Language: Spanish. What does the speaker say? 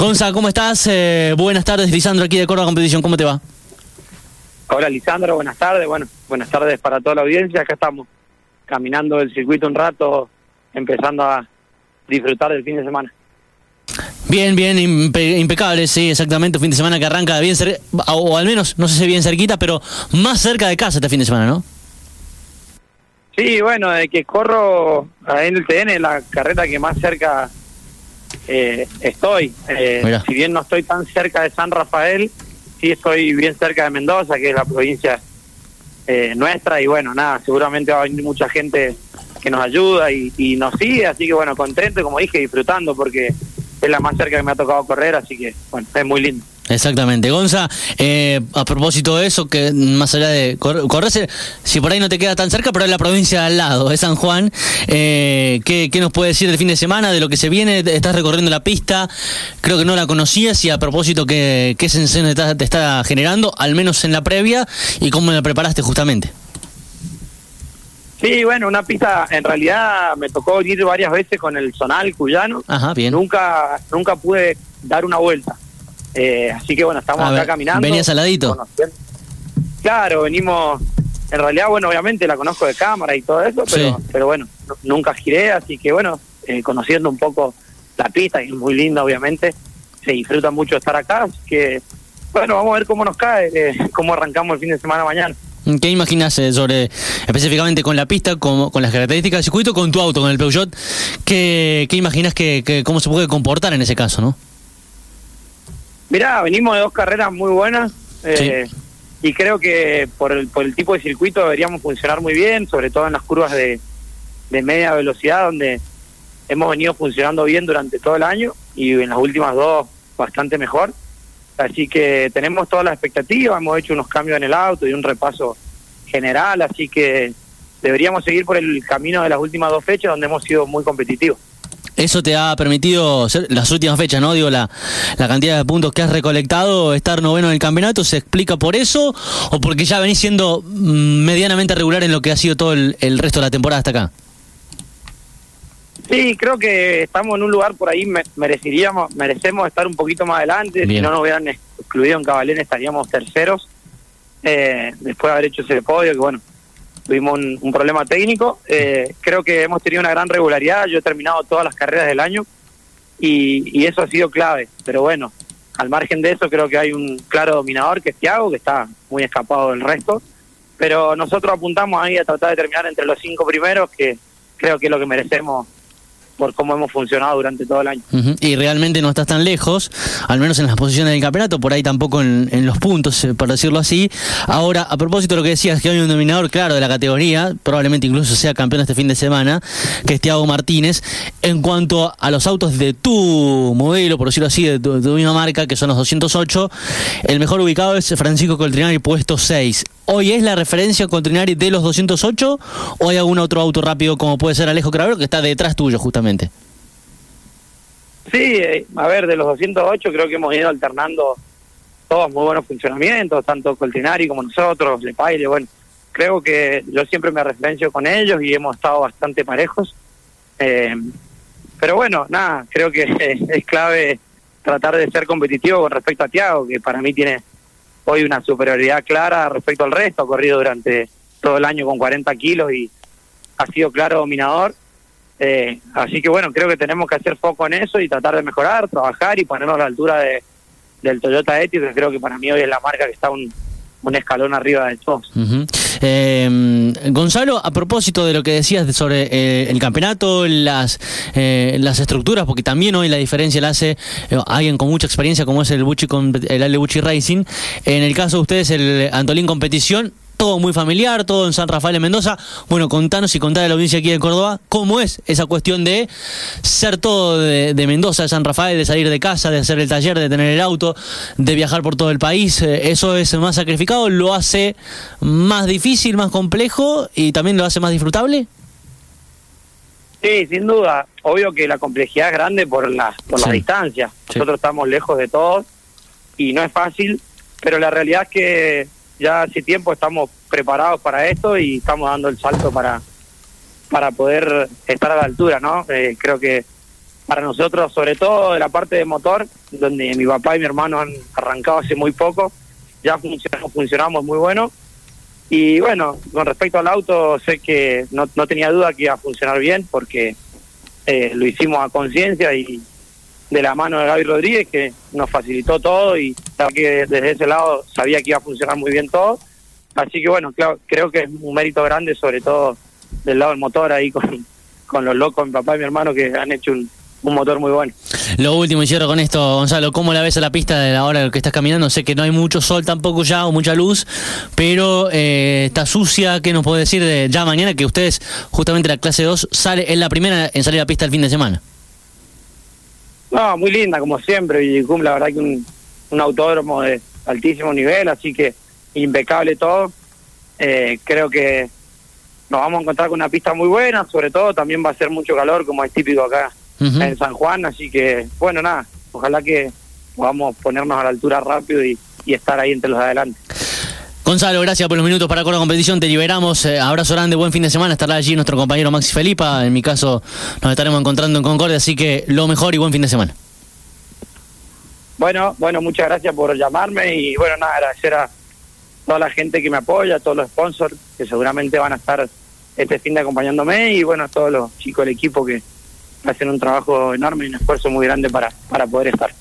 Gonza, ¿cómo estás? Buenas tardes, Lisandro, aquí de Córdoba Competición, ¿cómo te va? Hola, Lisandro, buenas tardes. Bueno, buenas tardes para toda la audiencia. Acá estamos caminando el circuito un rato, empezando a disfrutar del fin de semana. Bien, impecable, sí, exactamente, un fin de semana que arranca bien cerca, o al menos, no sé si bien cerquita, pero más cerca de casa este fin de semana, ¿no? Sí, bueno, de que corro en el TN, la carrera que más cerca estoy. Si bien no estoy tan cerca de San Rafael, sí estoy bien cerca de Mendoza, que es la provincia nuestra, y bueno, nada, seguramente va a venir mucha gente que nos ayuda y nos sigue, así que bueno, contento, como dije, disfrutando, porque es la más cerca que me ha tocado correr, así que bueno, es muy lindo. Exactamente. Gonza, a propósito de eso, que más allá de correrse, si por ahí no te queda tan cerca, pero es la provincia de al lado, es San Juan, ¿qué nos puede decir del fin de semana, de lo que se viene? Estás recorriendo la pista, creo que no la conocías, y a propósito, ¿qué sensación te está generando, al menos en la previa, y cómo la preparaste justamente? Sí, bueno, una pista, en realidad me tocó ir varias veces con el zonal cuyano. Ajá, bien. Nunca pude dar una vuelta. Así que bueno, estamos acá caminando. ¿Venías al ladito? Claro, venimos, en realidad, bueno, obviamente la conozco de cámara y todo eso, pero bueno, nunca giré, así que bueno, conociendo un poco la pista, que es muy linda, obviamente, se disfruta mucho estar acá, así que bueno, vamos a ver cómo nos cae, cómo arrancamos el fin de semana mañana. ¿Qué imaginas sobre, específicamente con la pista, con las características del circuito, con tu auto, con el Peugeot? ¿Qué imaginas cómo se puede comportar en ese caso, no? Mirá, venimos de dos carreras muy buenas, y creo que por el tipo de circuito deberíamos funcionar muy bien, sobre todo en las curvas de media velocidad, donde hemos venido funcionando bien durante todo el año, y en las últimas dos bastante mejor. Así que tenemos todas las expectativas, hemos hecho unos cambios en el auto y un repaso general, así que deberíamos seguir por el camino de las últimas dos fechas, donde hemos sido muy competitivos. Eso te ha permitido, las últimas fechas, ¿no? Digo, la cantidad de puntos que has recolectado, estar noveno en el campeonato, ¿se explica por eso o porque ya venís siendo medianamente regular en lo que ha sido todo el resto de la temporada hasta acá? Sí, creo que estamos en un lugar por ahí, merecemos estar un poquito más adelante. Bien. Si no nos hubieran excluido en Cabalén estaríamos terceros, después de haber hecho ese podio, que bueno, tuvimos un problema técnico. Creo que hemos tenido una gran regularidad, yo he terminado todas las carreras del año y eso ha sido clave, pero bueno, al margen de eso creo que hay un claro dominador que es Thiago, que está muy escapado del resto, pero nosotros apuntamos ahí a tratar de terminar entre los 5 primeros, que creo que es lo que merecemos por cómo hemos funcionado durante todo el año. Y realmente no estás tan lejos, al menos en las posiciones del campeonato, por ahí tampoco en los puntos, por decirlo así. Ahora, a propósito de lo que decías, que hay un dominador claro de la categoría, probablemente incluso sea campeón este fin de semana, que es Thiago Martínez. En cuanto a los autos de tu modelo, por decirlo así, de tu misma marca, que son los 208, el mejor ubicado es Francisco Coltrinari, puesto 6. ¿Hoy es la referencia Coltrinari de los 208 o hay algún otro auto rápido como puede ser Alejo Cravero, que está detrás tuyo justamente? Sí, a ver, de los 208 creo que hemos ido alternando todos muy buenos funcionamientos, tanto Coltrinari como nosotros, Lepaile, bueno, creo que yo siempre me referencio con ellos y hemos estado bastante parejos, pero bueno, nada, creo que es clave tratar de ser competitivo con respecto a Thiago, que para mí tiene hoy una superioridad clara respecto al resto, ha corrido durante todo el año con 40 kilos y ha sido claro dominador. Así que bueno, creo que tenemos que hacer foco en eso y tratar de mejorar, trabajar y ponernos a la altura del Toyota Etios, que creo que para mí hoy es la marca que está un escalón arriba de todos. Gonzalo, a propósito de lo que decías sobre el campeonato, las estructuras, porque también hoy la diferencia la hace alguien con mucha experiencia como es el Ale Bucci Racing. En el caso de ustedes, el Antolín Competición, todo muy familiar, todo en San Rafael de Mendoza. Bueno, contanos y contar a la audiencia aquí de Córdoba cómo es esa cuestión de ser todo de Mendoza, de San Rafael, de salir de casa, de hacer el taller, de tener el auto, de viajar por todo el país. ¿Eso es más sacrificado? ¿Lo hace más difícil, más complejo y también lo hace más disfrutable? Sí, sin duda. Obvio que la complejidad es grande por la distancia. Nosotros estamos lejos de todos y no es fácil, pero la realidad es que ya hace tiempo estamos preparados para esto y estamos dando el salto para poder estar a la altura, ¿no? Creo que para nosotros, sobre todo de la parte de motor, donde mi papá y mi hermano han arrancado hace muy poco, ya funcionamos muy bueno. Y bueno, con respecto al auto, sé que no tenía duda que iba a funcionar bien, porque lo hicimos a conciencia y de la mano de Gaby Rodríguez, que nos facilitó todo, y que desde ese lado sabía que iba a funcionar muy bien todo. Así que bueno, claro, creo que es un mérito grande, sobre todo del lado del motor, ahí con los locos, mi papá y mi hermano, que han hecho un motor muy bueno. Lo último, y cierro con esto, Gonzalo, ¿cómo la ves a la pista de la hora que estás caminando? Sé que no hay mucho sol tampoco ya, o mucha luz, pero está sucia. ¿Qué nos puede decir de ya mañana, que ustedes, justamente la clase 2, es la primera en salir a la pista el fin de semana? No, muy linda, como siempre, y la verdad que un autódromo de altísimo nivel, así que impecable todo. Creo que nos vamos a encontrar con una pista muy buena, sobre todo también va a ser mucho calor, como es típico acá en San Juan, así que, bueno, nada, ojalá que podamos ponernos a la altura rápido y estar ahí entre los de adelante. Gonzalo, gracias por los minutos para Córdoba Competición, te liberamos, abrazo grande, buen fin de semana, estará allí nuestro compañero Maxi Felipa, en mi caso nos estaremos encontrando en Concordia, así que lo mejor y buen fin de semana. Bueno, muchas gracias por llamarme y bueno, nada, agradecer a toda la gente que me apoya, a todos los sponsors que seguramente van a estar este fin de acompañándome, y bueno, a todos los chicos del equipo que hacen un trabajo enorme y un esfuerzo muy grande para poder estar.